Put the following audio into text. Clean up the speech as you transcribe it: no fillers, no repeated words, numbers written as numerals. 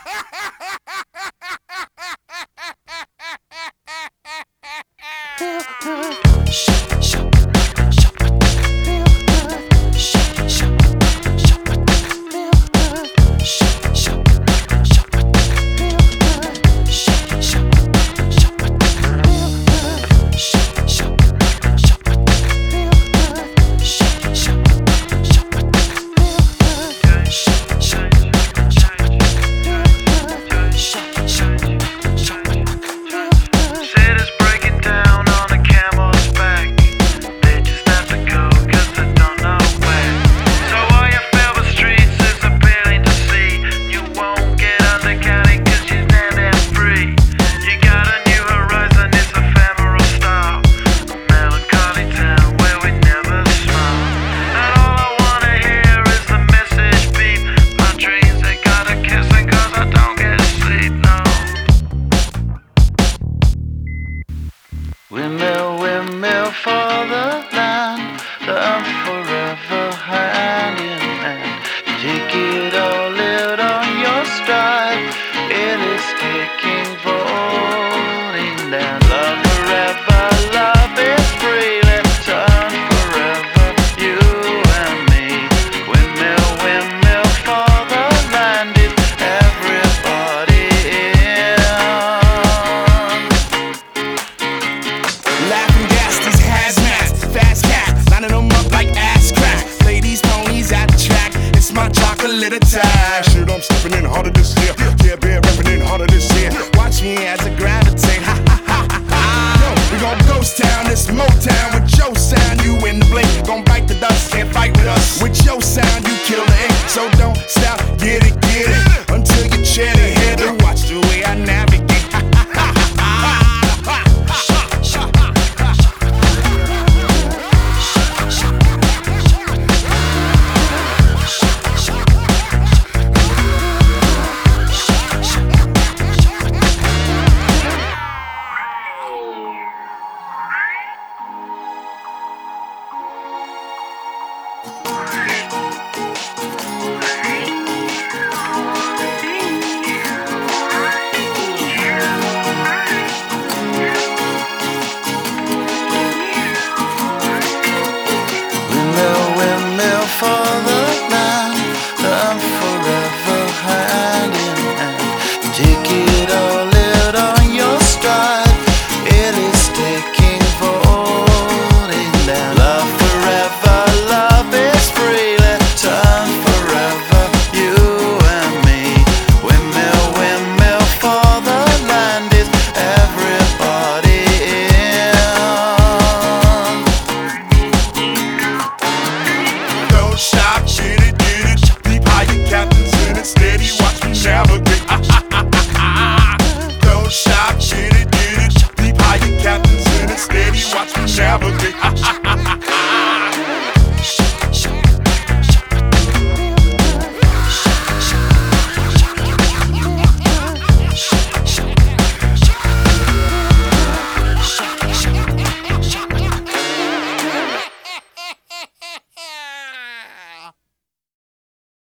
Windmill, windmill for the land, I'm forever hand in hand. Take it all, live on your stride. It is taking, falling down. Love forever, love is freely turn forever, you and me. Windmill, windmill for the land, is everybody in. Laughing gas, these hazmats, fast cats, lining them up like ass crack. Ladies, ponies at the track, it's my chocolate attack. Shit, I'm stepping in harder this year. Yeah, bear repping in harder this year. Watch me as I gravitate. Ha ha ha ha ha. Yo, we gon' ghost town, this Motown with your sound. You in the blink, gon' bite the dust, can't fight with us. With your sound, you kill the ink. So don't stop, get it, until you chat it, hit it. Watch the way I navigate. Windmill, windmill for the land, I'm forever hand in hand. Take it all, live on your stride. It is taking, falling down. Love forever, love is freely turn forever, you and me. Windmill, windmill for the land, is everybody in. Don't stop, get it, deep higher captains in it, steady, watch me navigate. Don't stop, get it, deep higher captains in it, steady, watch me navigate.